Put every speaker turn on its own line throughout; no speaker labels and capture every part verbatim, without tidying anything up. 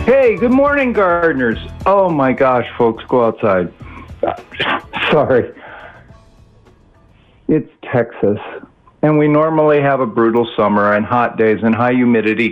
Hey, good morning, gardeners. Oh my gosh, folks, go outside. Sorry. It's Texas, and we normally have a brutal summer and hot days and high humidity.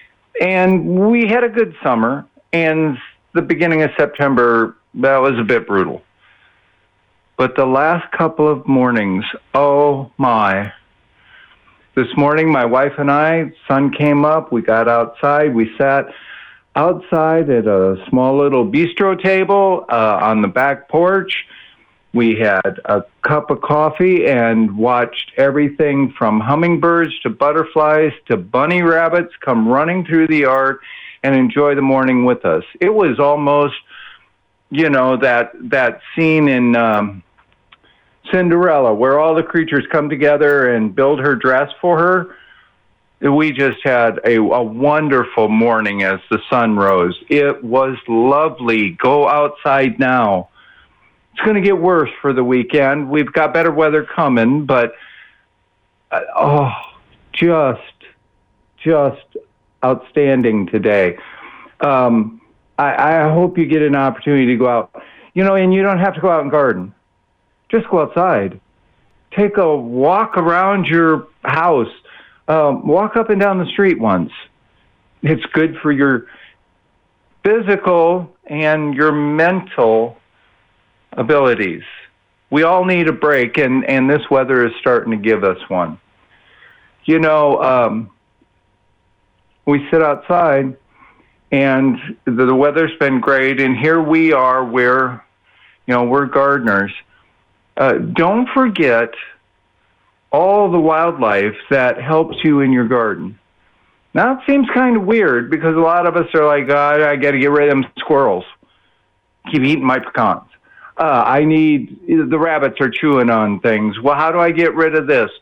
And we had a good summer, and the beginning of September, that was a bit brutal. But the last couple of mornings, oh my. This morning, my wife and I, sun came up, we got outside, we sat outside at a small little bistro table uh, on the back porch. We had a cup of coffee and watched everything from hummingbirds to butterflies to bunny rabbits come running through the yard and enjoy the morning with us. It was almost, you know, that that scene in um, Cinderella where all the creatures come together and build her dress for her. We just had a, a wonderful morning as the sun rose. It was lovely. Go outside now. It's going to get worse for the weekend. We've got better weather coming, but uh, oh, just, just outstanding today. Um, I, I hope you get an opportunity to go out. You know, and you don't have to go out and garden. Just go outside. Take a walk around your house. Um, walk up and down the street once. It's good for your physical and your mental abilities. We all need a break, and, and this weather is starting to give us one. You know, um, we sit outside, and the, the weather's been great, and here we are where, you know, we're gardeners. Uh, don't forget all the wildlife that helps you in your garden. Now, it seems kind of weird because a lot of us are like, oh, I got to get rid of them squirrels. Keep eating my pecans. Uh, I need, the rabbits are chewing on things. Well, how do I get rid of this?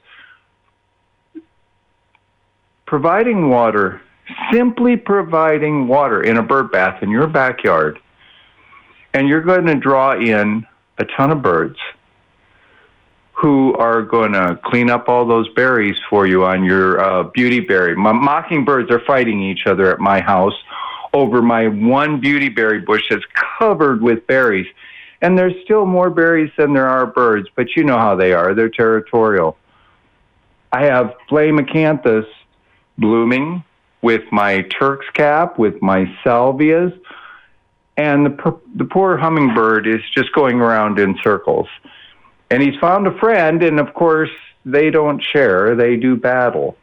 Providing water, simply providing water in a bird bath in your backyard, and you're going to draw in a ton of birds who are going to clean up all those berries for you on your uh, beauty berry. My mockingbirds are fighting each other at my house over my one beauty berry bush that's covered with berries. And there's still more berries than there are birds, but you know how they are. They're territorial. I have flame acanthus blooming with my Turk's cap, with my salvias, and the, the poor hummingbird is just going around in circles. And he's found a friend, and of course, they don't share. They do battle.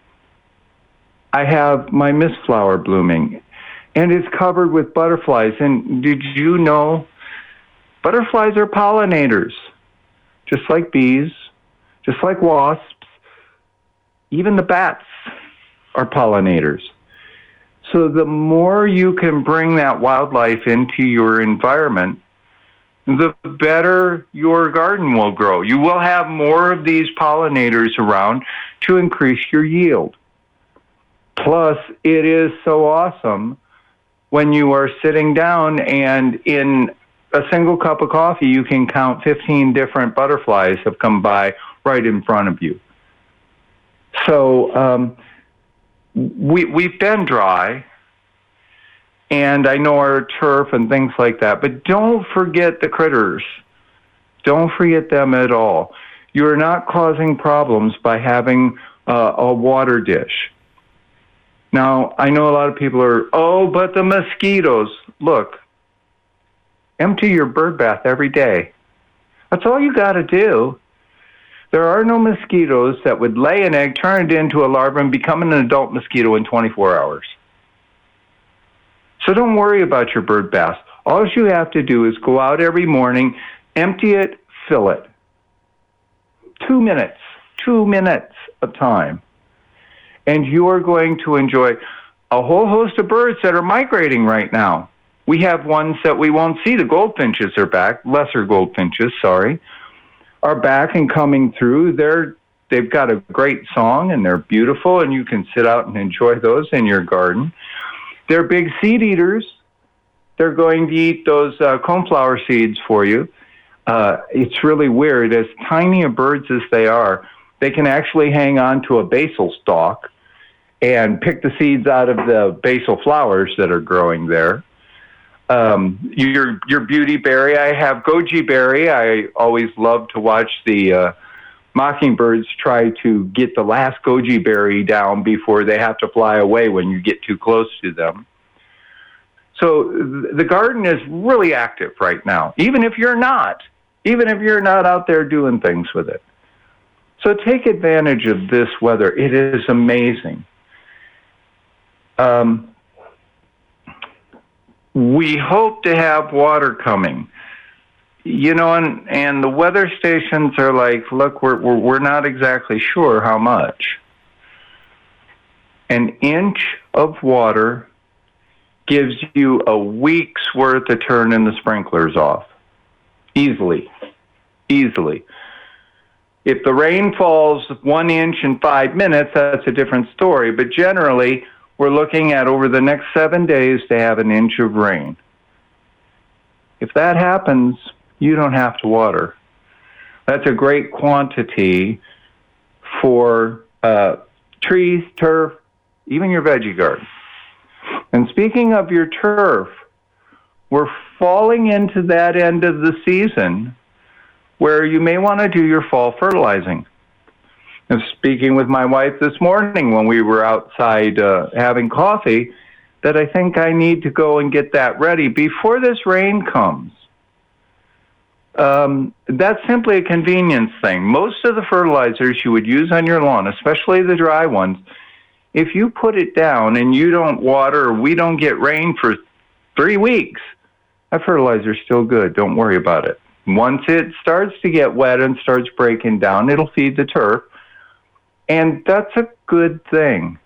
I have my mistflower blooming, and it's covered with butterflies. And did you know butterflies are pollinators, just like bees, just like wasps. Even the bats are pollinators. So the more you can bring that wildlife into your environment, the better your garden will grow. You will have more of these pollinators around to increase your yield. Plus, it is so awesome when you are sitting down and in a single cup of coffee, you can count fifteen different butterflies have come by right in front of you. So um, we, we've been dry, and I know our turf and things like that, but don't forget the critters. Don't forget them at all. You're not causing problems by having uh, a water dish. Now, I know a lot of people are, oh, but the mosquitoes. Look, empty your bird bath every day. That's all you got to do. There are no mosquitoes that would lay an egg, turn it into a larva, and become an adult mosquito in twenty-four hours. So don't worry about your bird bath. All you have to do is go out every morning, empty it, fill it. Two minutes, two minutes of time. And you are going to enjoy a whole host of birds that are migrating right now. We have ones that we won't see. The goldfinches are back, lesser goldfinches, sorry, are back and coming through. They're, they've got a great song, and they're beautiful, and you can sit out and enjoy those in your garden. They're big seed eaters. They're going to eat those uh, coneflower seeds for you. Uh, it's really weird. As tiny a birds as they are, they can actually hang on to a basil stalk and pick the seeds out of the basil flowers that are growing there. Um, your your beauty berry, I have goji berry. I always love to watch the uh, mockingbirds try to get the last goji berry down before they have to fly away when you get too close to them. So the garden is really active right now, even if you're not, even if you're not out there doing things with it. So take advantage of this weather. It is amazing. Um, we hope to have water coming. You know, and, and the weather stations are like, look, we're, we're, we're not exactly sure how much. An inch of water gives you a week's worth of turning the sprinklers off. Easily. Easily. If the rain falls one inch in five minutes, that's a different story. But generally, we're looking at over the next seven days to have an inch of rain. If that happens, you don't have to water. That's a great quantity for uh, trees, turf, even your veggie garden. And speaking of your turf, we're falling into that end of the season where you may want to do your fall fertilizing. And speaking with my wife this morning when we were outside uh, having coffee, that I think I need to go and get that ready before this rain comes. Um, that's simply a convenience thing. Most of the fertilizers you would use on your lawn, especially the dry ones, if you put it down and you don't water or we don't get rain for three weeks, that fertilizer's still good. Don't worry about it. Once it starts to get wet and starts breaking down, it'll feed the turf. And that's a good thing.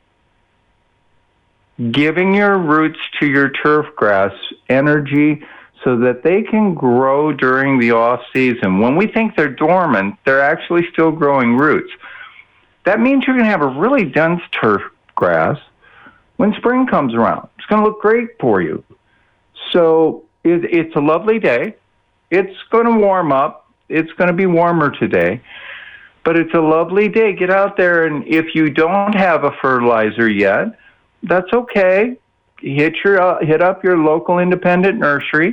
Giving your roots to your turf grass energy so that they can grow during the off season. When we think they're dormant, they're actually still growing roots. That means you're going to have a really dense turf grass when spring comes around. It's going to look great for you. So it, it's a lovely day. It's going to warm up. It's going to be warmer today. But it's a lovely day. Get out there, and if you don't have a fertilizer yet, that's okay. Hit your uh, hit up your local independent nursery.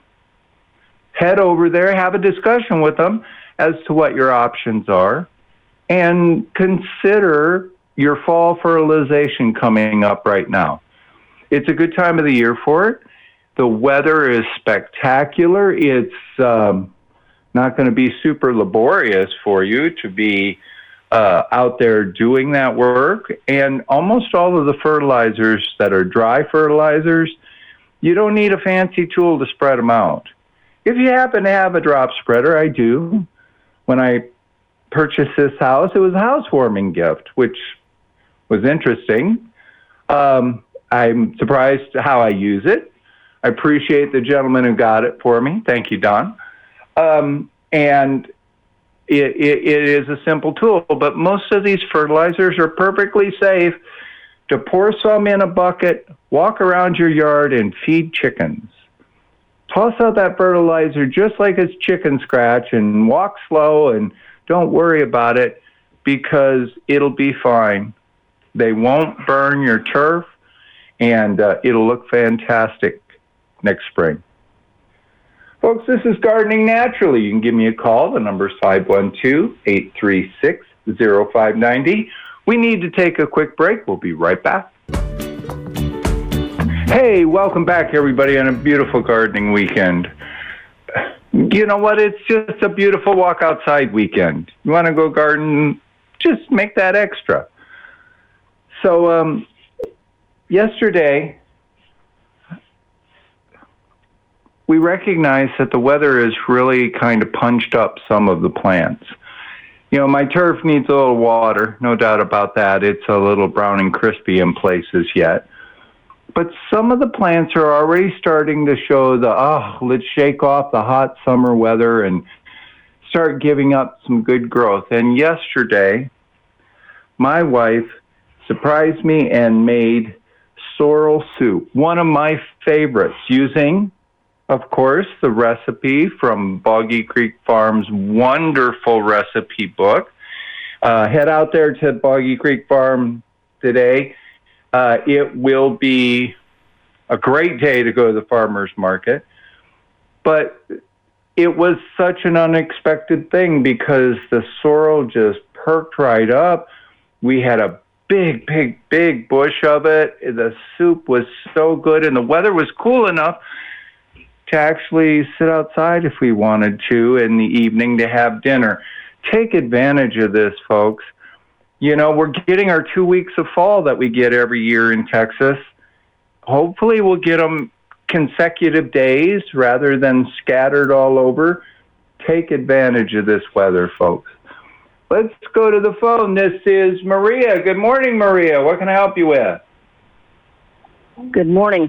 Head over there, have a discussion with them as to what your options are, and consider your fall fertilization coming up right now. It's a good time of the year for it. The weather is spectacular. It's um, not going to be super laborious for you to be uh, out there doing that work. And almost all of the fertilizers that are dry fertilizers, you don't need a fancy tool to spread them out. If you happen to have a drop spreader, I do. When I purchased this house, it was a housewarming gift, which was interesting. Um, I'm surprised how I use it. I appreciate the gentleman who got it for me. Thank you, Don. Um, and it, it, it is a simple tool, but most of these fertilizers are perfectly safe to pour some in a bucket, walk around your yard, and feed chickens. Toss out that fertilizer just like it's chicken scratch and walk slow and don't worry about it because it'll be fine. They won't burn your turf, and uh, it'll look fantastic next spring. Folks, this is Gardening Naturally. You can give me a call. The number is five one two, eight three six, zero five nine zero. We need to take a quick break. We'll be right back. Hey, welcome back, everybody, on a beautiful gardening weekend. You know what? It's just a beautiful walk outside weekend. You want to go garden, just make that extra. So um, yesterday, we recognized that the weather has really kind of punched up some of the plants. You know, my turf needs a little water, no doubt about that. It's a little brown and crispy in places yet. But some of the plants are already starting to show the, oh, let's shake off the hot summer weather and start giving up some good growth. And yesterday, my wife surprised me and made sorrel soup, one of my favorites, using, of course, the recipe from Boggy Creek Farm's wonderful recipe book. Uh, head out there to Boggy Creek Farm today Uh, it will be a great day to go to the farmer's market. But it was such an unexpected thing because the sorrel just perked right up. We had a big, big, big bush of it. The soup was so good, and the weather was cool enough to actually sit outside if we wanted to in the evening to have dinner. Take advantage of this, folks. You know, we're getting our two weeks of fall that we get every year in Texas. Hopefully we'll get them consecutive days rather than scattered all over. Take advantage of this weather, folks. Let's go to the phone. This is Maria. Good morning, Maria. What can I help you with?
Good morning.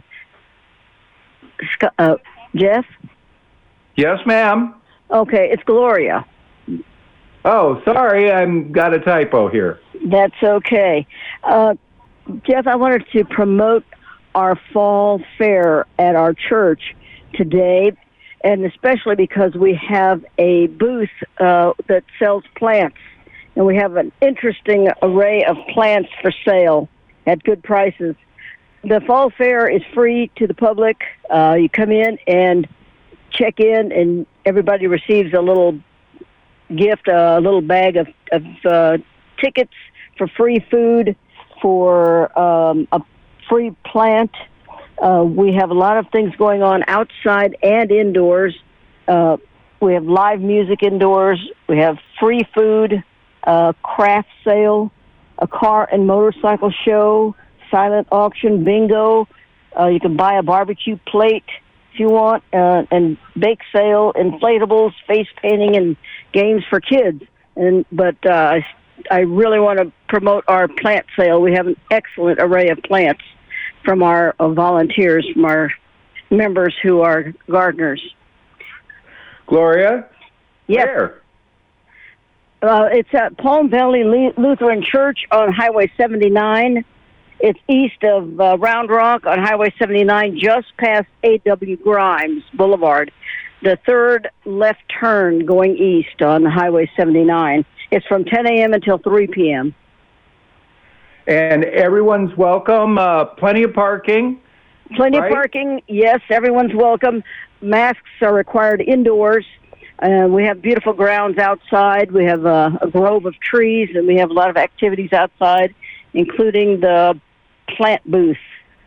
Uh, Jeff?
Yes, ma'am.
Okay, it's Gloria.
Oh, sorry, I've got a typo here.
That's okay. Uh, Jeff, I wanted to promote our fall fair at our church today, and especially because we have a booth uh, that sells plants, and we have an interesting array of plants for sale at good prices. The fall fair is free to the public. Uh, you come in and check in, and everybody receives a little gift, a little bag of, of uh, tickets for free food, for um, a free plant. Uh, we have a lot of things going on outside and indoors. Uh, we have live music indoors. We have free food, uh, craft sale, a car and motorcycle show, silent auction, bingo. Uh, you can buy a barbecue plate if you want, uh, and bake sale, inflatables, face painting, and games for kids. And but uh, I, I really want to promote our plant sale. We have an excellent array of plants from our uh, volunteers, from our members who are gardeners.
Gloria?
Yes.
Where?
Uh, it's at Palm Valley Lutheran Church on Highway seventy-nine. It's east of uh, Round Rock on Highway seventy-nine, just past A W Grimes Boulevard, the third left turn going east on Highway seventy-nine. It's from ten a.m. until three p.m.
And everyone's welcome. Uh, plenty of parking.
Plenty
right?
of parking. Yes, everyone's welcome. Masks are required indoors. Uh, we have beautiful grounds outside. We have uh, a grove of trees, and we have a lot of activities outside, including the plant booth.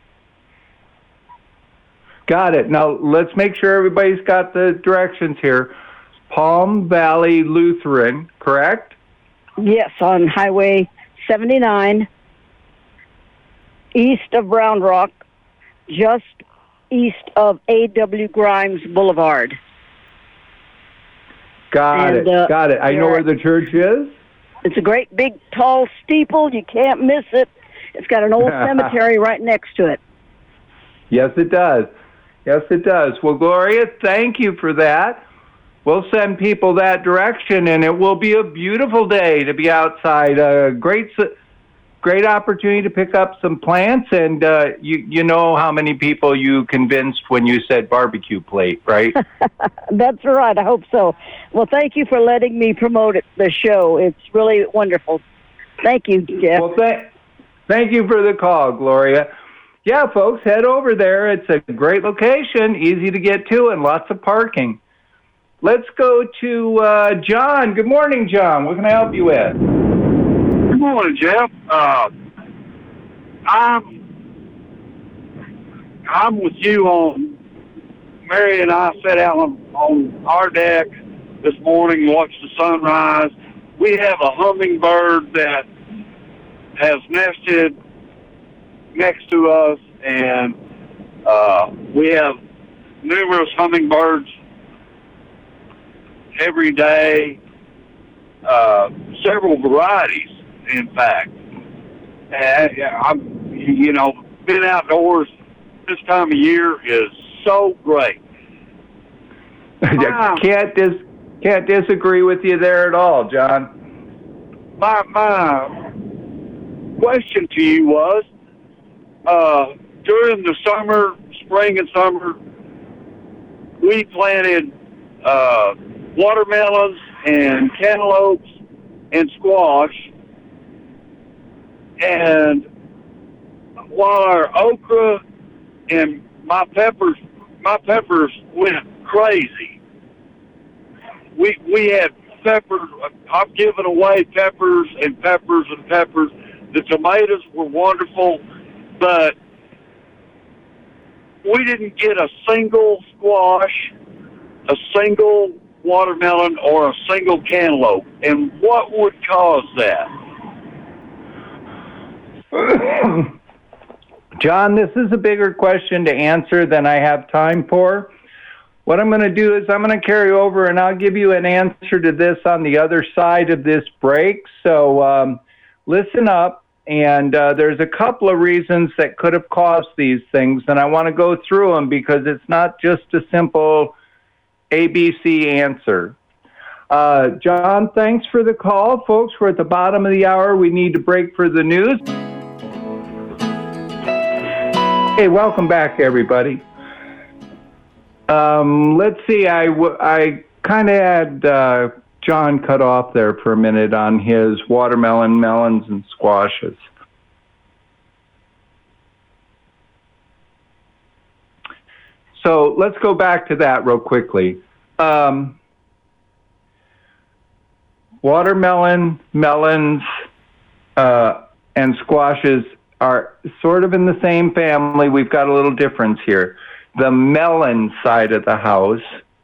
Got it. Now, let's make sure everybody's got the directions here. Palm Valley Lutheran, correct?
Yes, on Highway seventy-nine, east of Round Rock, just east of A W Grimes Boulevard.
Got
and,
it.
Uh,
Got it. I know where the church is.
It's a great big tall steeple. You can't miss it. It's got an old cemetery right next to it.
Yes, it does. Yes, it does. Well, Gloria, thank you for that. We'll send people that direction, and it will be a beautiful day to be outside. A great, great opportunity to pick up some plants, and uh, you you know how many people you convinced when you said barbecue plate, right?
That's right. I hope so. Well, thank you for letting me promote it, the show. It's really wonderful. Thank you, Jeff.
Well, th- thank you for the call, Gloria. Yeah, folks, head over there. It's a great location, easy to get to, and lots of parking. Let's go to uh, John. Good morning, John. What can I help you with?
Good morning, Jeff. Uh, I'm I'm with you on. Mary and I sat out on, on our deck this morning and watched the sunrise. We have a hummingbird that has nested next to us, and uh, we have numerous hummingbirds every day, uh, several varieties, in fact. And I'm, you know, being outdoors this time of year is so great.
Wow. can't dis- can't disagree with you there at all, John.
My my question to you was, uh, during the summer, spring and summer, we planted uh, watermelons and cantaloupes and squash, and while our okra and my peppers, my peppers went crazy. We we had peppers. I've given away peppers and peppers and peppers. The tomatoes were wonderful, but we didn't get a single squash, a single watermelon, or a single cantaloupe. And what would cause that?
John, this is a bigger question to answer than I have time for. What I'm going to do is I'm going to carry over and I'll give you an answer to this on the other side of this break. So um, listen up. And uh, there's a couple of reasons that could have caused these things, and I want to go through them because it's not just a simple A B C answer. Uh, John, thanks for the call. Folks, we're at the bottom of the hour. We need to break for the news. Hey, welcome back, everybody. Um, let's see, I, w- I kind of had uh, John cut off there for a minute on his watermelon, melons, and squashes. So let's go back to that real quickly. Um, watermelon, melons, uh, and squashes are sort of in the same family. We've got a little difference here. The melon side of the house,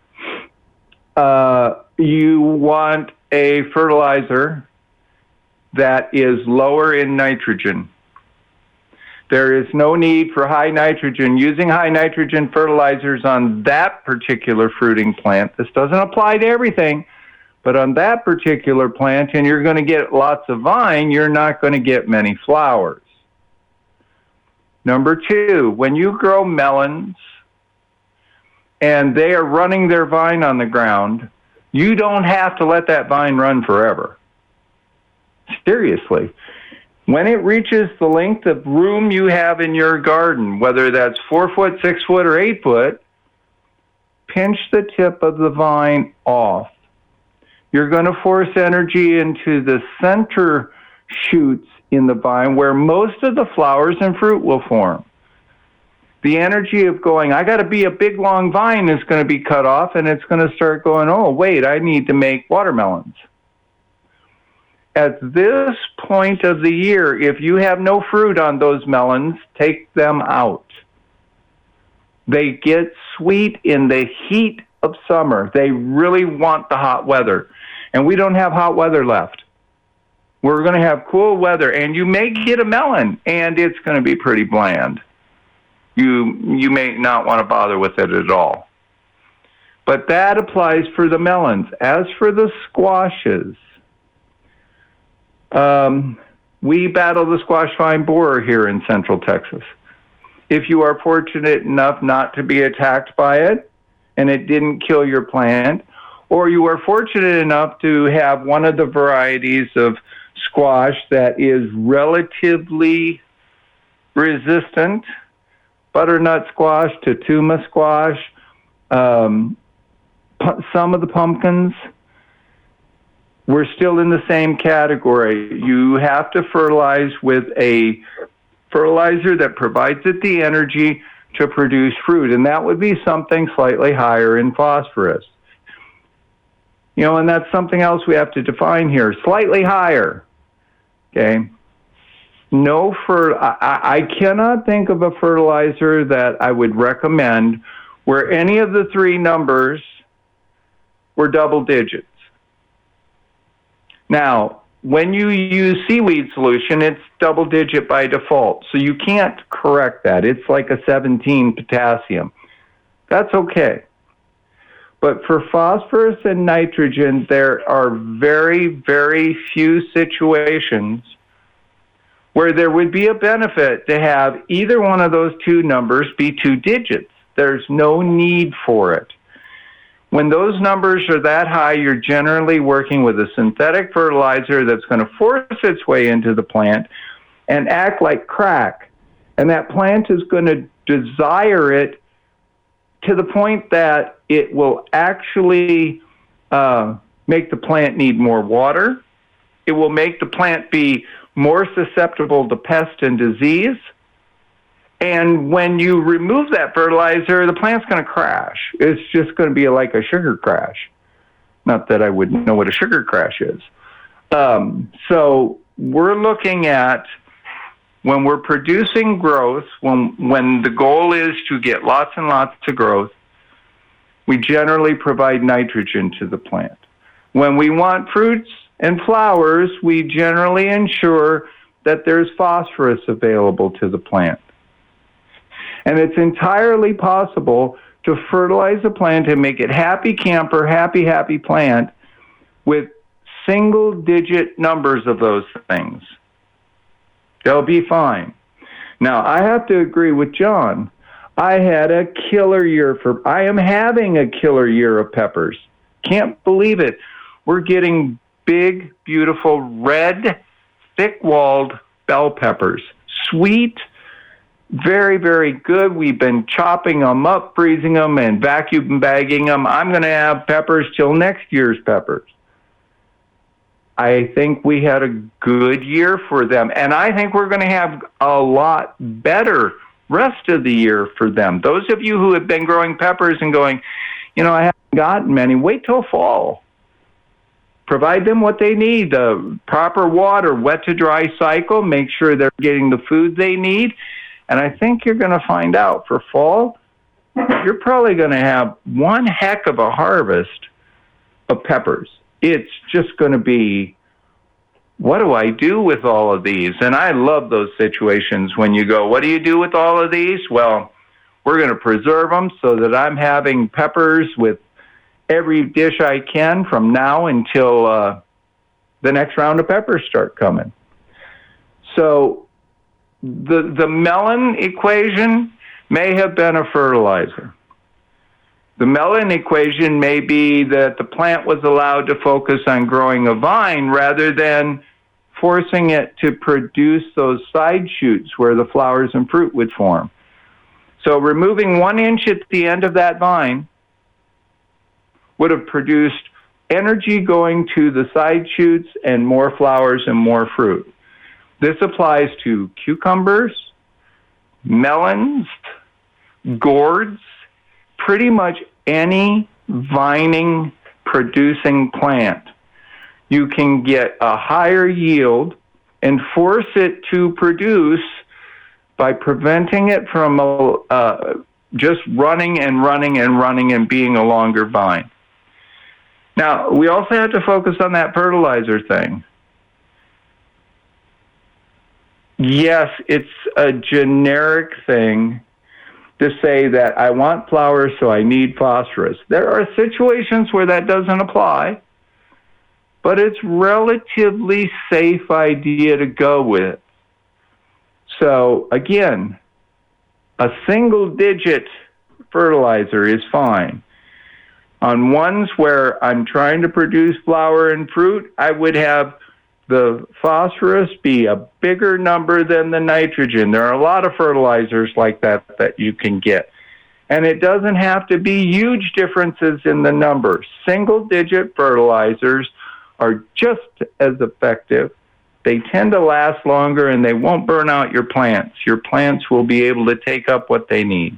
uh, you want a fertilizer that is lower in nitrogen. There is no need for high nitrogen. Using high nitrogen fertilizers on that particular fruiting plant, this doesn't apply to everything, but on that particular plant, and you're going to get lots of vine, you're not going to get many flowers. Number two, when you grow melons and they are running their vine on the ground, you don't have to let that vine run forever. Seriously. When it reaches the length of room you have in your garden, whether that's four foot, six foot, or eight foot, pinch the tip of the vine off. You're going to force energy into the center shoots in the vine where most of the flowers and fruit will form. The energy of going, I got to be a big, long vine is going to be cut off, and it's going to start going, oh, wait, I need to make watermelons. At this point of the year, if you have no fruit on those melons, take them out. They get sweet in the heat of summer. They really want the hot weather. And we don't have hot weather left. We're going to have cool weather, and you may get a melon, and it's going to be pretty bland. You you may not want to bother with it at all. But that applies for the melons. As for the squashes, um, we battle the squash vine borer here in Central Texas. If you are fortunate enough not to be attacked by it, and it didn't kill your plant, or you are fortunate enough to have one of the varieties of squash that is relatively resistant, butternut squash, tatuma squash, um, pu- some of the pumpkins, we're still in the same category. You have to fertilize with a fertilizer that provides it the energy to produce fruit, and that would be something slightly higher in phosphorus. You know, and that's something else we have to define here, slightly higher, okay? No, fer- I, I cannot think of a fertilizer that I would recommend where any of the three numbers were double digits. Now, when you use seaweed solution, it's double digit by default, so you can't correct that. It's like a seventeen potassium. That's okay. But for phosphorus and nitrogen, there are very, very few situations where there would be a benefit to have either one of those two numbers be two digits. There's no need for it. When those numbers are that high, you're generally working with a synthetic fertilizer that's going to force its way into the plant and act like crack. And that plant is going to desire it to the point that it will actually uh, make the plant need more water. It will make the plant be more susceptible to pest and disease. And when you remove that fertilizer, the plant's going to crash. It's just going to be like a sugar crash. Not that I would know what a sugar crash is. Um, so we're looking at when we're producing growth, when when the goal is to get lots and lots of growth, we generally provide nitrogen to the plant. When we want fruits and flowers, we generally ensure that there's phosphorus available to the plant. And it's entirely possible to fertilize a plant and make it happy camper, happy, happy plant with single-digit numbers of those things. They'll be fine. Now, I have to agree with John. I had a killer year for, I am having a killer year of peppers. Can't believe it. We're getting big, beautiful, red, thick-walled bell peppers. Sweet, very, very good. We've been chopping them up, freezing them, and vacuum bagging them. I'm going to have peppers till next year's peppers. I think we had a good year for them, and I think we're going to have a lot better rest of the year for them. Those of you who have been growing peppers and going, you know, I haven't gotten many, wait till fall. Provide them what they need, the proper water, wet to dry cycle, make sure they're getting the food they need. And I think you're going to find out for fall, you're probably going to have one heck of a harvest of peppers. It's just going to be, what do I do with all of these? And I love those situations when you go, what do you do with all of these? Well, we're going to preserve them so that I'm having peppers with every dish I can from now until uh, the next round of peppers start coming. So the the melon equation may have been a fertilizer. The melon equation may be that the plant was allowed to focus on growing a vine rather than forcing it to produce those side shoots where the flowers and fruit would form. So removing one inch at the end of that vine would have produced energy going to the side shoots and more flowers and more fruit. This applies to cucumbers, melons, gourds, pretty much any vining producing plant. You can get a higher yield and force it to produce by preventing it from uh, just running and running and running and being a longer vine. Now, we also have to focus on that fertilizer thing. Yes, it's a generic thing to say that I want flowers, so I need phosphorus. There are situations where that doesn't apply, but it's relatively safe idea to go with. So again, a single-digit fertilizer is fine. On ones where I'm trying to produce flower and fruit, I would have the phosphorus be a bigger number than the nitrogen. There are a lot of fertilizers like that that you can get. And it doesn't have to be huge differences in the numbers. Single-digit fertilizers are just as effective. They tend to last longer, and they won't burn out your plants. Your plants will be able to take up what they need.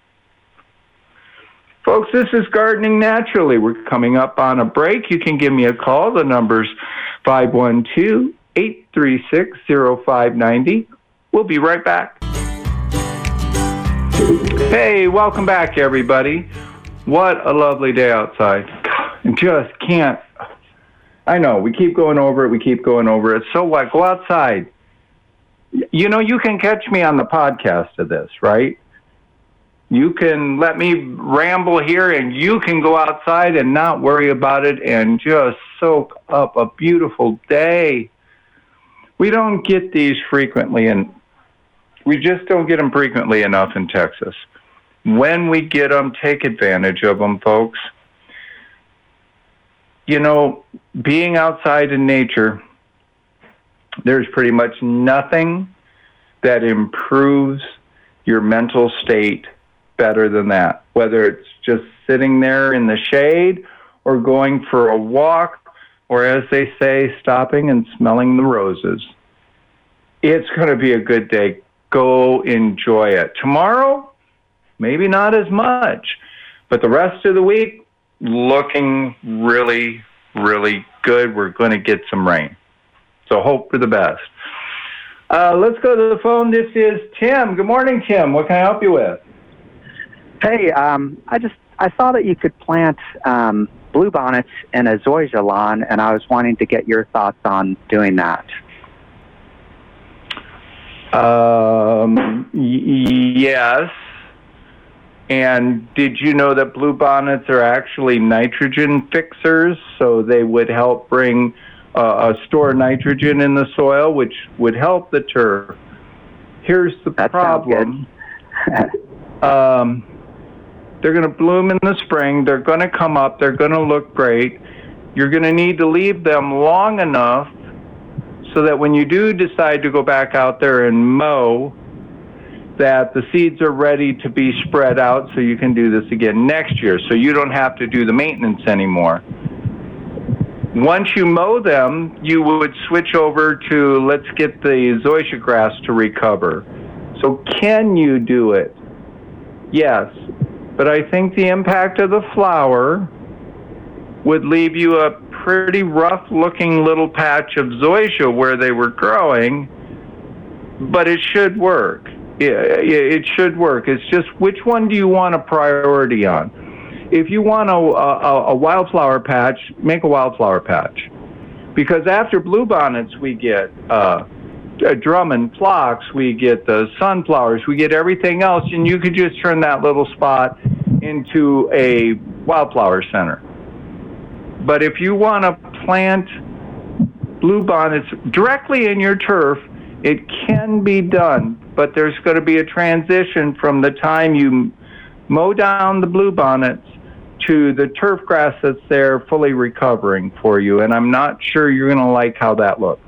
Folks, this is Gardening Naturally. We're coming up on a break. You can give me a call. The number's five one two, eight three six, zero five nine zero. We'll be right back. Hey, welcome back, everybody. What a lovely day outside. Just can't. I know, we keep going over it, we keep going over it. So what? Go outside. You know, you can catch me on the podcast of this, right? You can let me ramble here, and you can go outside and not worry about it and just soak up a beautiful day. We don't get these frequently, and we just don't get them frequently enough in Texas. When we get them, take advantage of them, folks. You know, being outside in nature, there's pretty much nothing that improves your mental state better than that, whether it's just sitting there in the shade or going for a walk, or as they say, stopping and smelling the roses. It's going to be a good day. go enjoy it. Tomorrow, maybe not as much, but the rest of the week, looking really, really good. We're going to get some rain. So hope for the best. Uh, let's go to the phone. This is Tim. Good morning, Tim. What can I help you with?
Hey, um, I just I saw that you could plant um, bluebonnets in a zoysia lawn, and I was wanting to get your thoughts on doing that.
Um, y- yes. And did you know that bluebonnets are actually nitrogen fixers, so they would help bring uh, a store nitrogen in the soil, which would help the turf. Here's the
that
problem. um, they're going to bloom in the spring. They're going to come up. They're going to look great. You're going to need to leave them long enough so that when you do decide to go back out there and mow, that the seeds are ready to be spread out so you can do this again next year, so you don't have to do the maintenance anymore. Once you mow them, you would switch over to let's get the zoysia grass to recover. So can you do it? Yes, but I think the impact of the flower would leave you a pretty rough-looking little patch of zoysia where they were growing, but it should work. It should work. It's just which one do you want a priority on? If you want a, a, a wildflower patch, make a wildflower patch. Because after bluebonnets, we get uh, Drummond phlox, we get the sunflowers, we get everything else, and you could just turn that little spot into a wildflower center. But if you want to plant bluebonnets directly in your turf, it can be done, but there's going to be a transition from the time you mow down the bluebonnets to the turf grass that's there fully recovering for you, and I'm not sure you're going to like how that looks.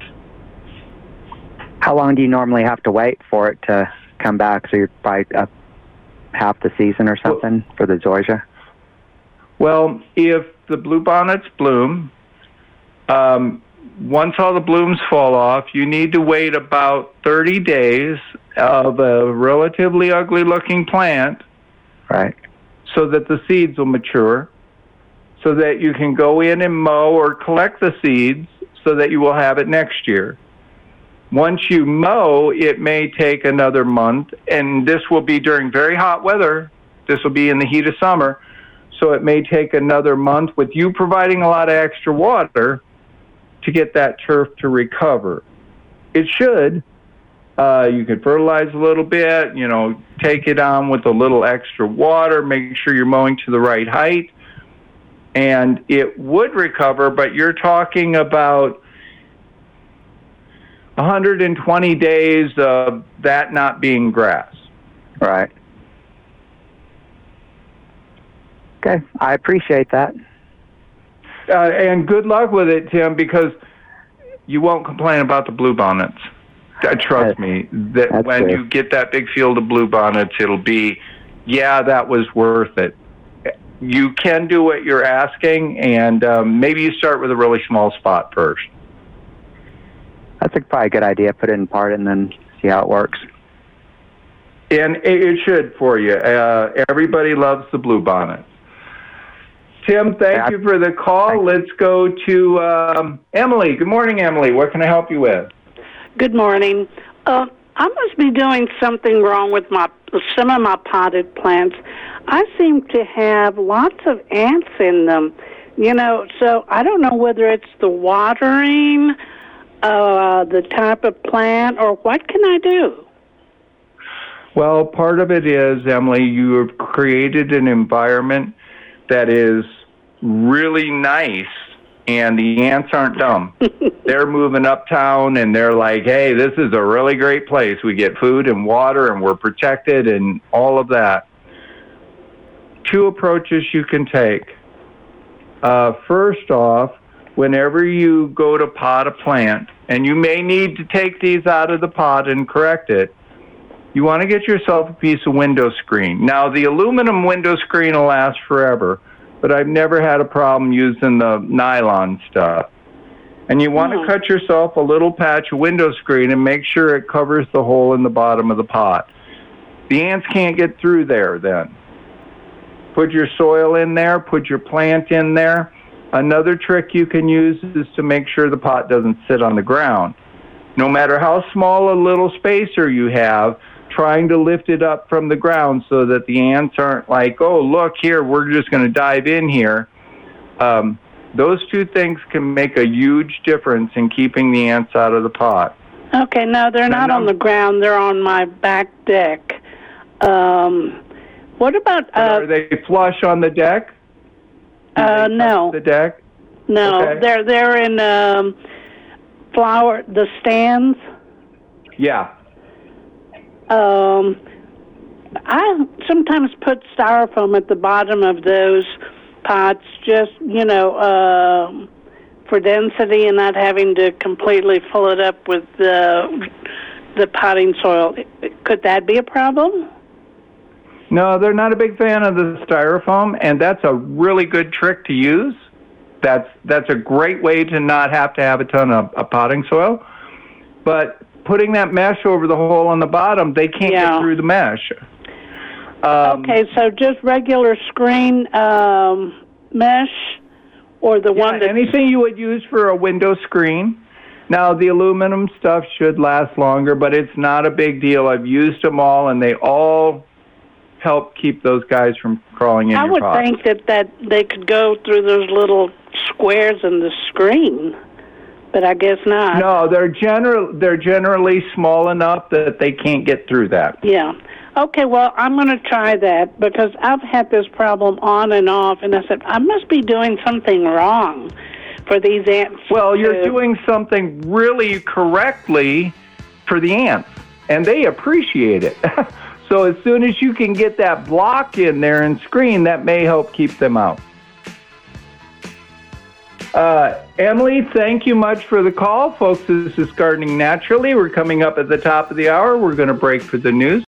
How long do you normally have to wait for it to come back? So you're probably up half the season or something well, for the zoysia?
Well, if the bluebonnets bloom, um, once all the blooms fall off, you need to wait about thirty days of a relatively ugly-looking plant,
right,
so that the seeds will mature, so that you can go in and mow or collect the seeds so that you will have it next year. Once you mow, it may take another month, and this will be during very hot weather. This will be in the heat of summer, so it may take another month with you providing a lot of extra water to get that turf to recover. It should. Uh, you could fertilize a little bit, you know, take it on with a little extra water, make sure you're mowing to the right height, and it would recover, but you're talking about one hundred twenty days of that not being grass.
Right. Okay, I appreciate that.
Uh, and good luck with it, Tim, because you won't complain about the bluebonnets. Uh, trust me, that when you get that big field of bluebonnets, it'll be, yeah, that was worth it. You can do what you're asking, and um, maybe you start with a really small spot first.
That's a, probably a good idea. Put it in part and then see how it works.
And it, it should for you. Uh, everybody loves the bluebonnets. Tim, thank yeah, you for the call. Let's go to um, Emily. Good morning, Emily. What can I help you with?
Good morning. Uh, I must be doing something wrong with my some of my potted plants. I seem to have lots of ants in them, you know, so I don't know whether it's the watering, uh, the type of plant, or what can I do?
Well, part of it is, Emily, you have created an environment that is really nice, and the ants aren't dumb. They're moving uptown, and they're like, hey, this is a really great place. We get food and water, and we're protected, and all of that. Two approaches you can take. Uh, first off, whenever you go to pot a plant, and you may need to take these out of the pot and correct it, you want to get yourself a piece of window screen. Now, the aluminum window screen will last forever, but I've never had a problem using the nylon stuff. And you want
Hmm.
to cut yourself a little patch of window screen and make sure it covers the hole in the bottom of the pot. The ants can't get through there then. Put your soil in there, put your plant in there. Another trick you can use is to make sure the pot doesn't sit on the ground. No matter how small a little spacer you have, trying to lift it up from the ground so that the ants aren't like, oh, look here, we're just going to dive in here. Um, those two things can make a huge difference in keeping the ants out of the pot.
Okay, no, they're not on the ground. They're on my back deck. Um, what about... Uh,
Are they flush on the deck? Do
uh,
they
no.
touch the deck?
No,
Okay.
they're they're in um, flower, the stands.
Yeah.
Um, I sometimes put styrofoam at the bottom of those pots, just, you know, uh, for density and not having to completely fill it up with the the potting soil. Could that be a problem?
No, they're not a big fan of the styrofoam, and that's a really good trick to use. That's that's a great way to not have to have a ton of, of potting soil. But putting that mesh over the hole on the bottom, they can't
Yeah.
get through the mesh. Um,
Okay, so just regular screen um, mesh, or the
yeah,
one that
anything you would use for a window screen. Now, the aluminum stuff should last longer, but it's not a big deal. I've used them all, and they all help keep those guys from crawling in
I
your
would
pot.
think that, that they could go through those little squares in the screen, but I guess not.
No, they're general. They're generally small enough that they can't get through that.
Yeah. Okay, well, I'm going to try that because I've had this problem on and off, and I said, I must be doing something wrong for these ants.
Well, you're
to-
doing something really correctly for the ants, and they appreciate it. So as soon as you can get that block in there and screen, that may help keep them out. Uh, Emily, thank you much for the call. Folks, this is Gardening Naturally. We're coming up at the top of the hour. We're going to break for the news.